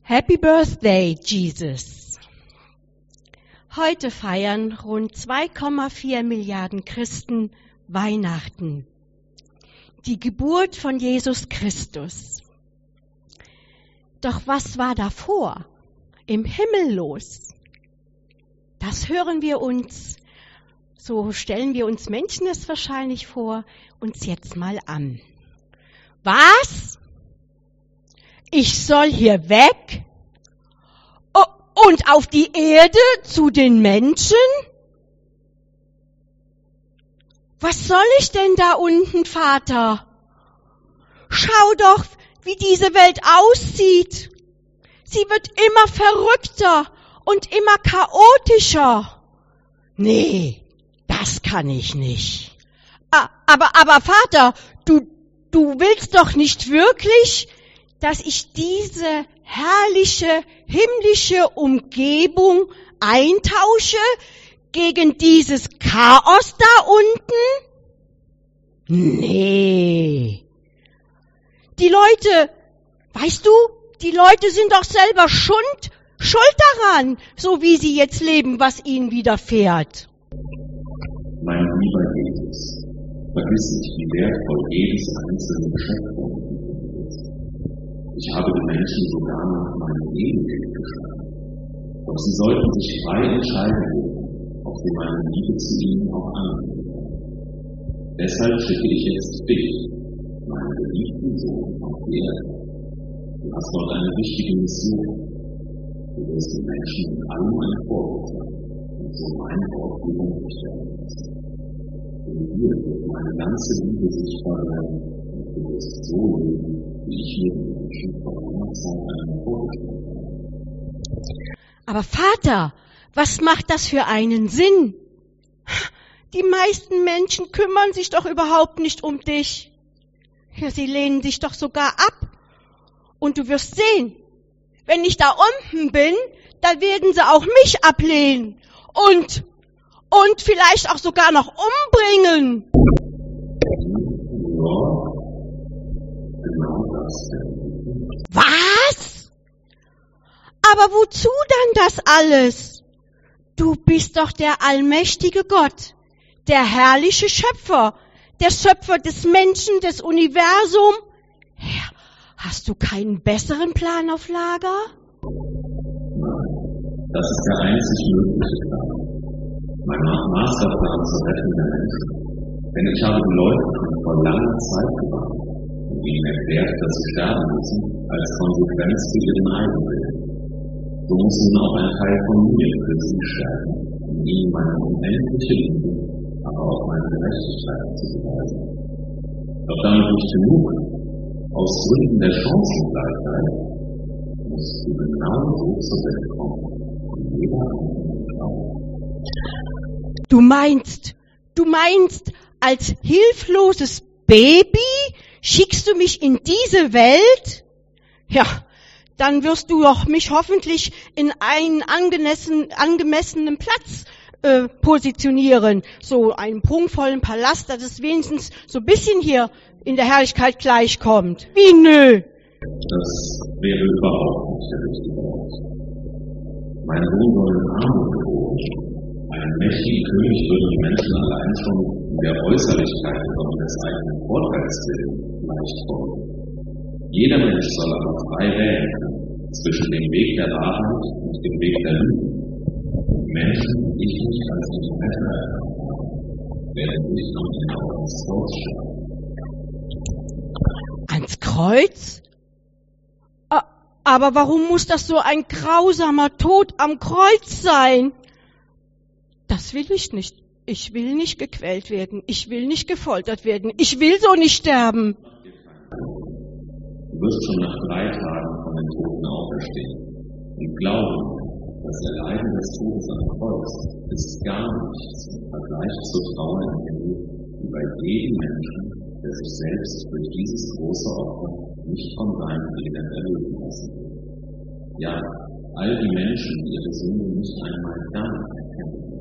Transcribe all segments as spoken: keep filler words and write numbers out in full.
Happy Birthday, Jesus! Heute feiern rund zwei Komma vier Milliarden Christen Weihnachten, die Geburt von Jesus Christus. Doch was war davor im Himmel los? Das hören wir uns, so stellen wir uns Menschen es wahrscheinlich vor, uns jetzt mal an. Was? Ich soll hier weg? Und auf die Erde zu den Menschen? Was soll ich denn da unten, Vater? Schau doch, wie diese Welt aussieht. Sie wird immer verrückter und immer chaotischer. Nee, das kann ich nicht. Aber, aber Vater, du, du willst doch nicht wirklich, dass ich diese herrliche, himmlische Umgebung eintausche gegen dieses Chaos da unten? Nee. Die Leute, weißt du, die Leute sind doch selber schuld, schuld daran, so wie sie jetzt leben, was ihnen widerfährt. Mein lieber Jesus, vergiss nicht, wie wertvoll jedes einzelne Geschöpf ist. Ich habe die Menschen sogar nach meinem Ebenbild geschaffen. Doch sie sollten sich frei entscheiden, ob sie meine Liebe zu ihnen auch annehmen. Deshalb schicke ich jetzt dich, meinen geliebten Sohn, auf die Erde. Du hast dort eine wichtige Mission. Du wirst den Menschen in allem ein Vorbild sein und so meine Aufführung nicht werden lassen. In dir wird meine ganze Liebe sichtbar werden und du wirst so leben, wie ich mir den Menschen vor einer Zeit einmal vorgestellt habe. Aber Vater, was macht das für einen Sinn? Die meisten Menschen kümmern sich doch überhaupt nicht um dich. Ja, sie lehnen dich doch sogar ab. Und du wirst sehen, wenn ich da unten bin, dann werden sie auch mich ablehnen. Und, und vielleicht auch sogar noch umbringen. Was? Aber wozu dann das alles? Du bist doch der allmächtige Gott, der herrliche Schöpfer, der Schöpfer des Menschen, des Universums. Ja, hast du keinen besseren Plan auf Lager? Nein, das ist der einzig mögliche Plan. Mein Masterplan zur Rettung der Menschen. Denn ich habe die Leute schon vor langer Zeit gewarnt und ihnen erklärt, dass sie sterben müssen, als Konsequenz für ihren eigenen Willen. So muss nun auch ein Teil von mir für sie sterben, um ihnen meine unendliche Liebe, aber auch meine Gerechtigkeit zu beweisen. Doch damit nicht genug, aus Gründen der Chancengleichheit, musst du genau so zur Welt kommen, und jeder andere auch. Du meinst, du meinst, als hilfloses Baby schickst du mich in diese Welt? Ja, dann wirst du doch mich hoffentlich in einen angemessen, angemessenen Platz äh, positionieren. So einen prunkvollen Palast, dass es wenigstens so ein bisschen hier in der Herrlichkeit gleichkommt. Wie nö? Das wäre überhaupt nicht der richtige Ort. Mein Sohn soll in Armut geboren. Einen mächtigen König würden die Menschen allein schon in der Äußerlichkeit und des eigenen Vorteils willen leicht folgen. Jeder Mensch soll aber frei wählen können zwischen dem Weg der Wahrheit und dem Weg der Lüge. Die Menschen, die ich nicht als die Retter erkannt habe, werden nicht am Ende ans Kreuz schlagen. Ans Kreuz? Aber warum muss das so ein grausamer Tod am Kreuz sein? Das will ich nicht. Ich will nicht gequält werden. Ich will nicht gefoltert werden. Ich will so nicht sterben. Du wirst schon nach drei Tagen von den Toten auferstehen. Und glaube mir, das Erleiden des Todes am Kreuz ist gar nichts im Vergleich zur Trauer im Himmel, die bei jedem Menschen, der sich selbst durch dieses große Opfer nicht von seinem Elend erlösen lassen will. Ja, all die Menschen, die ihre Sünde nicht einmal dann erkennen werden.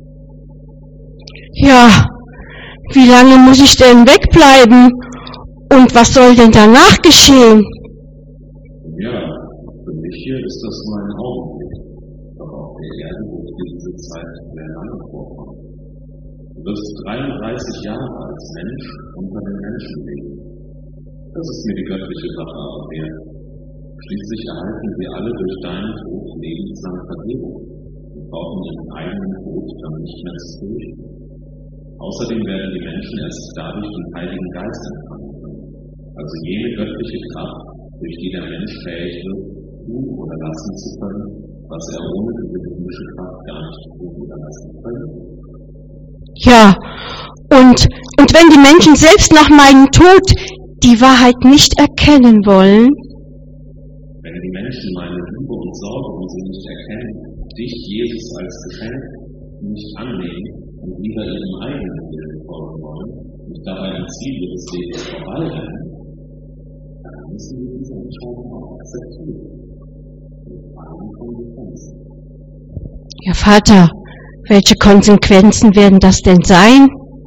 Ja, wie lange muss ich denn wegbleiben? Und was soll denn danach geschehen? Ja, Für mich hier ist das nur ein Augenblick, doch auf der Erde wird diese Zeit sehr lange vorkommen. Du wirst dreiunddreißig Jahre als Mensch unter den Menschen leben. Das ist mir die göttliche Sache aber wert. Schließlich erhalten wir alle durch deinen Tod lebenslange Vergebung und brauchen ihren eigenen Tod dann nicht mehr zu fürchten. Außerdem werden die Menschen erst dadurch den Heiligen Geist empfangen können, also jene göttliche Kraft, durch die der Mensch fähig wird, tun oder lassen zu können, was er ohne diese himmlische Kraft gar nicht tun oder lassen könnte. Ja, und, und wenn die Menschen selbst nach meinem Tod die Wahrheit nicht erkennen wollen, wenn die Menschen meine Liebe und Sorge um sie nicht erkennen, dich, Jesus, als Geschenk nicht annehmen und lieber ihrem eigenen Willen folgen wollen und dabei am Ziel ihres Lebens vorbeirennen, dann müssen wir diese Entscheidung auch akzeptieren. Mit allen Konsequenzen. Ja, Vater, welche Konsequenzen werden das denn sein?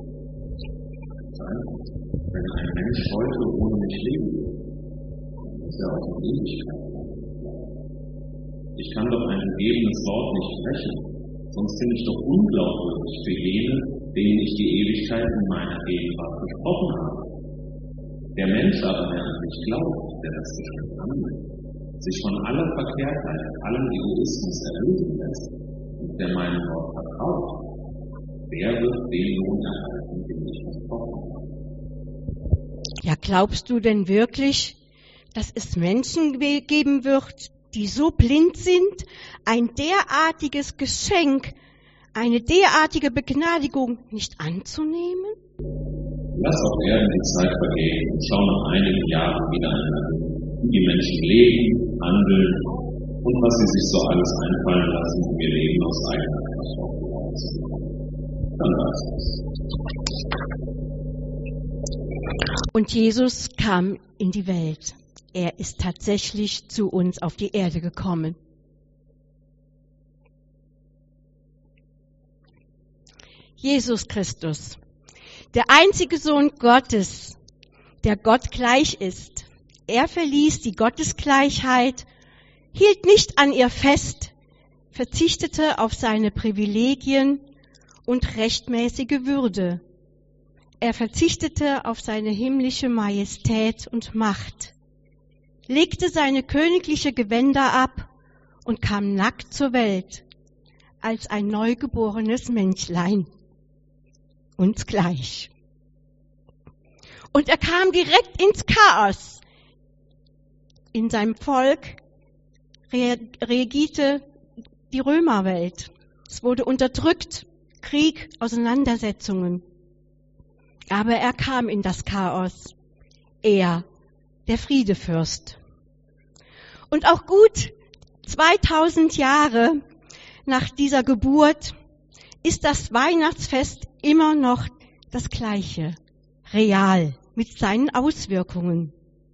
Wenn ein Mensch heute ohne mich leben will, dann muss er auch in Ewigkeit bleiben. Ich kann doch ein gegebenes Wort nicht brechen, sonst bin ich doch unglaubwürdig für jene, denen ich die Ewigkeit in meiner Gegenwart versprochen habe. Der Mensch aber, der an mich glaubt, der das Geschenk annimmt, sich von aller Verkehrtheit, allem Egoismus erlösen lässt und der meinem Wort vertraut, der wird den Lohn erhalten, den ich versprochen habe. Ja, glaubst du denn wirklich, dass es Menschen geben wird, die so blind sind, ein derartiges Geschenk, eine derartige Begnadigung nicht anzunehmen? Lass auf Erden die Zeit vergehen und schau nach einigen Jahren wieder einmal, wie die Menschen leben, handeln und was sie sich so alles einfallen lassen, um ihr Leben aus eigener Kraft aufgebaut zu bekommen. Dann weißt du es. Und Jesus kam in die Welt. Er ist tatsächlich zu uns auf die Erde gekommen. Jesus Christus, der einzige Sohn Gottes, der Gott gleich ist. Er verließ die Gottesgleichheit, hielt nicht an ihr fest, verzichtete auf seine Privilegien und rechtmäßige Würde. Er verzichtete auf seine himmlische Majestät und Macht, legte seine königliche Gewänder ab und kam nackt zur Welt als ein neugeborenes Menschlein, uns gleich. Und er kam direkt ins Chaos. In seinem Volk regierte die Römerwelt. Es wurde unterdrückt, Krieg, Auseinandersetzungen. Aber er kam in das Chaos. Er, der Friedefürst. Und auch gut zweitausend Jahre nach dieser Geburt ist das Weihnachtsfest immer noch das Gleiche, real, mit seinen Auswirkungen.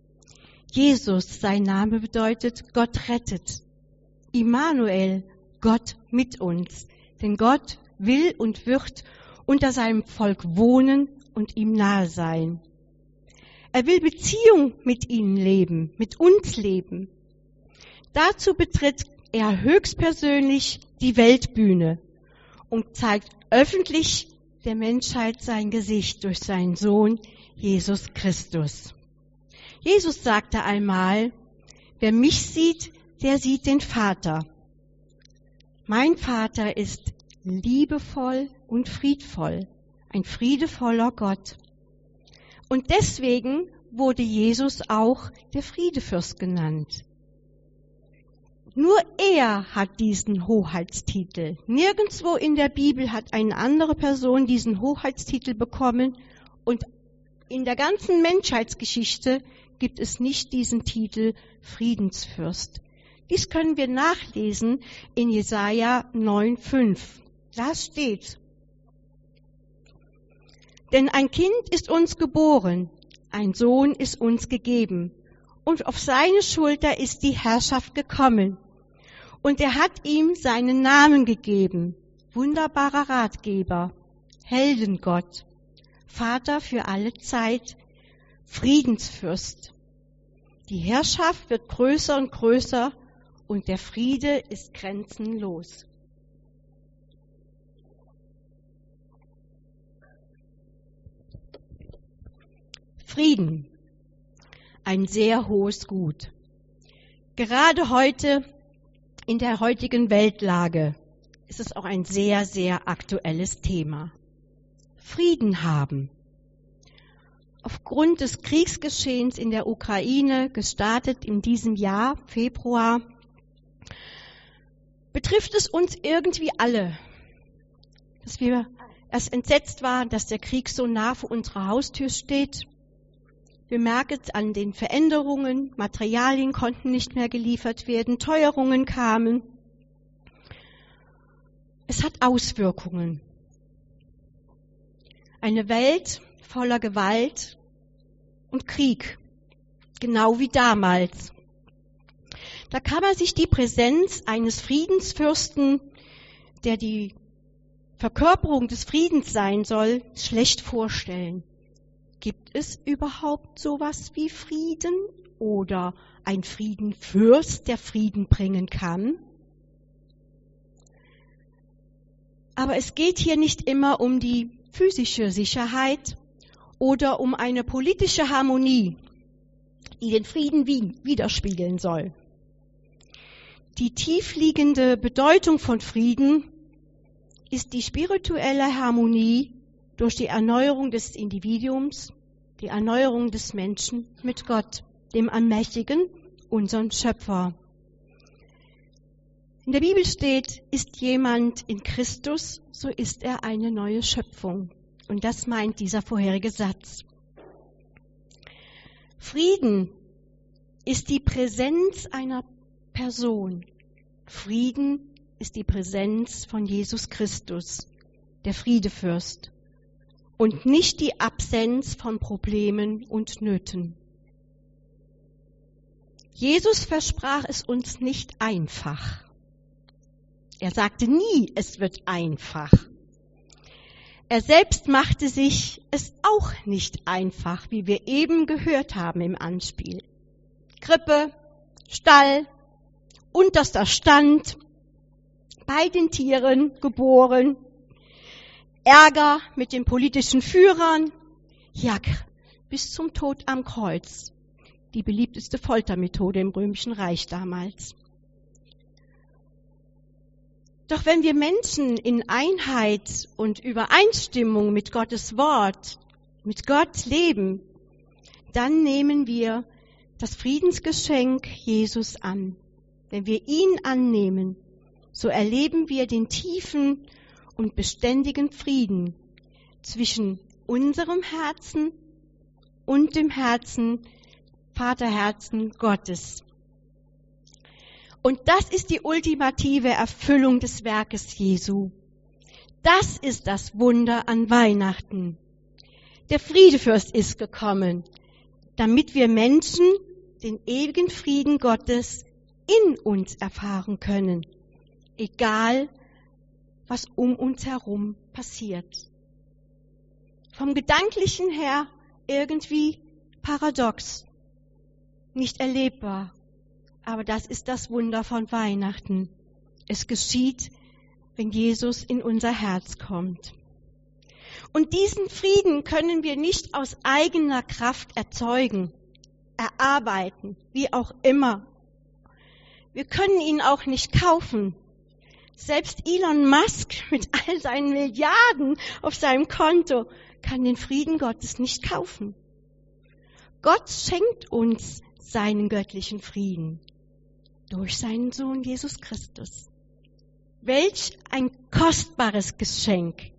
Jesus, sein Name bedeutet, Gott rettet. Immanuel, Gott mit uns. Denn Gott will und wird unter seinem Volk wohnen und ihm nahe sein. Er will Beziehung mit ihnen leben, mit uns leben. Dazu betritt er höchstpersönlich die Weltbühne und zeigt öffentlich der Menschheit sein Gesicht durch seinen Sohn Jesus Christus. Jesus sagte einmal, wer mich sieht, der sieht den Vater. Mein Vater ist liebevoll und friedvoll, ein friedevoller Gott. Und deswegen wurde Jesus auch der Friedefürst genannt. Nur er hat diesen Hoheitstitel. Nirgendwo in der Bibel hat eine andere Person diesen Hoheitstitel bekommen und in der ganzen Menschheitsgeschichte gibt es nicht diesen Titel Friedensfürst. Dies können wir nachlesen in Jesaja neun fünf. Da steht: Denn ein Kind ist uns geboren, ein Sohn ist uns gegeben, und auf seine Schulter ist die Herrschaft gekommen. Und er hat ihm seinen Namen gegeben, wunderbarer Ratgeber, Heldengott, Vater für alle Zeit, Friedensfürst. Die Herrschaft wird größer und größer und der Friede ist grenzenlos. Frieden, ein sehr hohes Gut. Gerade heute, in der heutigen Weltlage, ist es auch ein sehr, sehr aktuelles Thema. Frieden haben. Aufgrund des Kriegsgeschehens in der Ukraine, gestartet in diesem Jahr, Februar, betrifft es uns irgendwie alle, dass wir erst entsetzt waren, dass der Krieg so nah vor unserer Haustür steht. Wir merken es an den Veränderungen, Materialien konnten nicht mehr geliefert werden, Teuerungen kamen. Es hat Auswirkungen. Eine Welt voller Gewalt und Krieg, genau wie damals. Da kann man sich die Präsenz eines Friedensfürsten, der die Verkörperung des Friedens sein soll, schlecht vorstellen. Gibt es überhaupt sowas wie Frieden oder ein Friedenfürst, der Frieden bringen kann? Aber es geht hier nicht immer um die physische Sicherheit oder um eine politische Harmonie, die den Frieden widerspiegeln soll. Die tiefliegende Bedeutung von Frieden ist die spirituelle Harmonie durch die Erneuerung des Individuums, die Erneuerung des Menschen mit Gott, dem Allmächtigen, unserem Schöpfer. In der Bibel steht, ist jemand in Christus, so ist er eine neue Schöpfung. Und das meint dieser vorherige Satz. Frieden ist die Präsenz einer Person. Frieden ist die Präsenz von Jesus Christus, der Friedefürst. Und nicht die Absenz von Problemen und Nöten. Jesus versprach es uns nicht einfach. Er sagte nie, es wird einfach. Er selbst machte sich es auch nicht einfach, wie wir eben gehört haben im Anspiel. Krippe, Stall, unterster Stand, bei den Tieren geboren, Ärger mit den politischen Führern, ja, bis zum Tod am Kreuz. Die beliebteste Foltermethode im Römischen Reich damals. Doch wenn wir Menschen in Einheit und Übereinstimmung mit Gottes Wort, mit Gott leben, dann nehmen wir das Friedensgeschenk Jesus an. Wenn wir ihn annehmen, so erleben wir den tiefen und beständigen Frieden zwischen unserem Herzen und dem Herzen, Vaterherzen Gottes. Und das ist die ultimative Erfüllung des Werkes Jesu. Das ist das Wunder an Weihnachten. Der Friedefürst ist gekommen, damit wir Menschen den ewigen Frieden Gottes in uns erfahren können, egal was um uns herum passiert. Vom Gedanklichen her irgendwie paradox, nicht erlebbar. Aber das ist das Wunder von Weihnachten. Es geschieht, wenn Jesus in unser Herz kommt. Und diesen Frieden können wir nicht aus eigener Kraft erzeugen, erarbeiten, wie auch immer. Wir können ihn auch nicht kaufen. Selbst Elon Musk mit all seinen Milliarden auf seinem Konto kann den Frieden Gottes nicht kaufen. Gott schenkt uns seinen göttlichen Frieden durch seinen Sohn Jesus Christus. Welch ein kostbares Geschenk.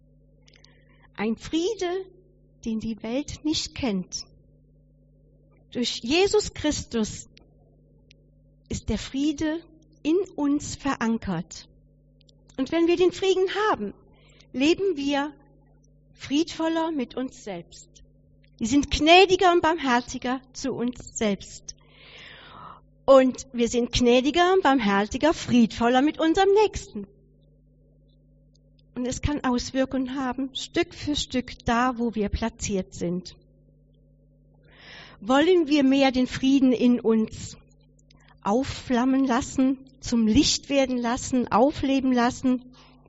Ein Friede, den die Welt nicht kennt. Durch Jesus Christus ist der Friede in uns verankert. Und wenn wir den Frieden haben, leben wir friedvoller mit uns selbst. Wir sind gnädiger und barmherziger zu uns selbst. Und wir sind gnädiger und barmherziger, friedvoller mit unserem Nächsten. Und es kann Auswirkungen haben, Stück für Stück da, wo wir platziert sind. Wollen wir mehr den Frieden in uns aufflammen lassen, zum Licht werden lassen, aufleben lassen,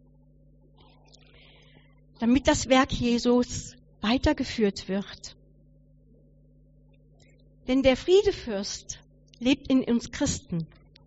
damit das Werk Jesus weitergeführt wird. Denn der Friedefürst lebt in uns Christen.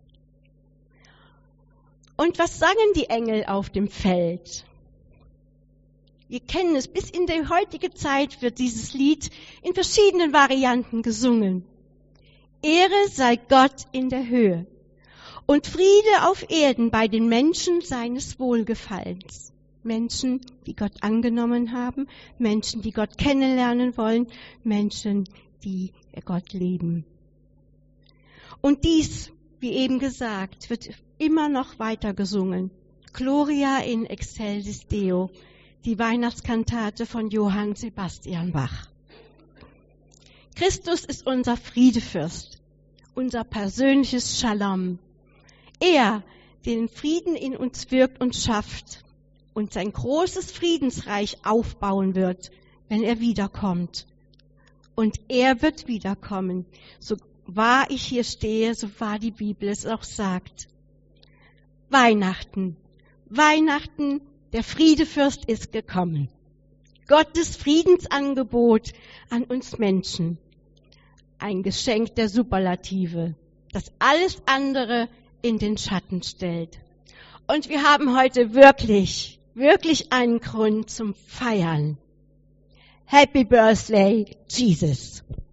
Und was sangen die Engel auf dem Feld? Wir kennen es, bis in die heutige Zeit wird dieses Lied in verschiedenen Varianten gesungen. Ehre sei Gott in der Höhe und Friede auf Erden bei den Menschen seines Wohlgefallens. Menschen, die Gott angenommen haben, Menschen, die Gott kennenlernen wollen, Menschen, die Gott lieben. Und dies, wie eben gesagt, wird immer noch weiter gesungen. Gloria in excelsis Deo, die Weihnachtskantate von Johann Sebastian Bach. Christus ist unser Friedefürst, unser persönliches Shalom. Er, der den Frieden in uns wirkt und schafft und sein großes Friedensreich aufbauen wird, wenn er wiederkommt. Und er wird wiederkommen, so wahr ich hier stehe, so wahr die Bibel es auch sagt. Weihnachten, Weihnachten, der Friedefürst ist gekommen. Gottes Friedensangebot an uns Menschen. Ein Geschenk der Superlative, das alles andere in den Schatten stellt. Und wir haben heute wirklich, wirklich einen Grund zum Feiern. Happy Birthday, Jesus!